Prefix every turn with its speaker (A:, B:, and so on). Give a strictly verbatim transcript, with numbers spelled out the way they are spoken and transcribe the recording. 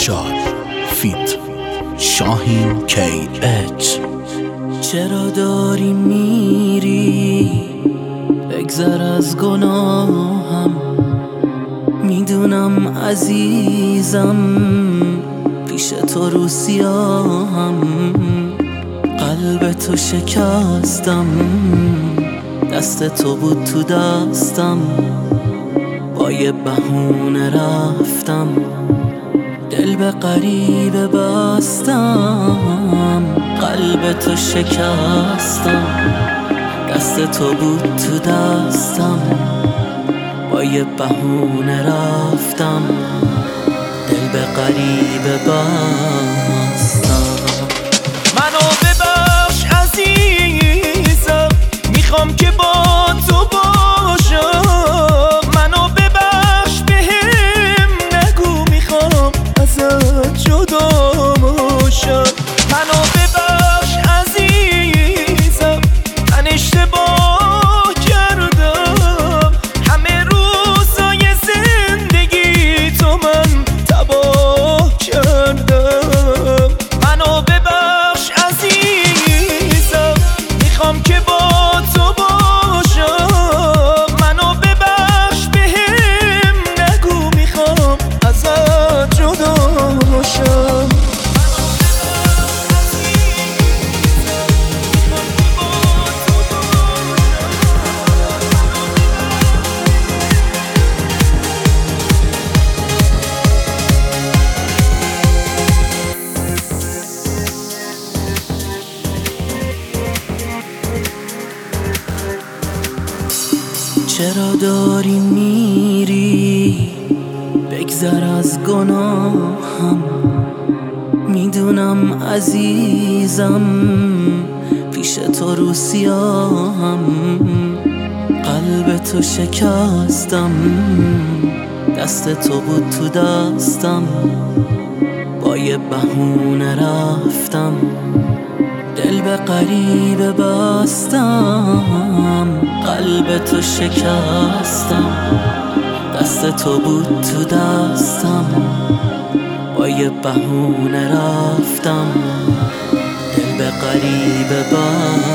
A: ارشاد فیت شاهین کی اچ.
B: چرا داری میری؟ بگذر از گناهم، میدونم عزیزم پیش تو رو سیاهم. قلب تو شکستم، دست تو بود تو دستم، با یه بهونه رفتم، دل به غریبه بستم. قلب تو شکستم، دست تو بود تو دستم، با یه بهونه رفتم، دل به غریبه بستم.
C: منو ببخش عزیزم، میخوام که با تو باشم. منو ببخش بهم نگو، میخوام ازت جدا باشم. منو ببخش عزیزم، من اشتباه کردم، همه روزای زندگی تو من تباه کردم. منو ببخش عزیزم، میخوام که با تو باشم. منو ببخش بهم نگو، میخوام ازت جدا باشم.
B: چرا داری میری؟ بگذر از گناهم، میدونم عزیزم پیش تو رو سیاهم. قلب تو شکستم، دست تو بود تو دستم، با یه بهونه رفتم، دل به غریبه بستم. قلب تو شکستم، دست تو بود تو دستم، با یه بهونه رفتم، دل به غریبه بستم.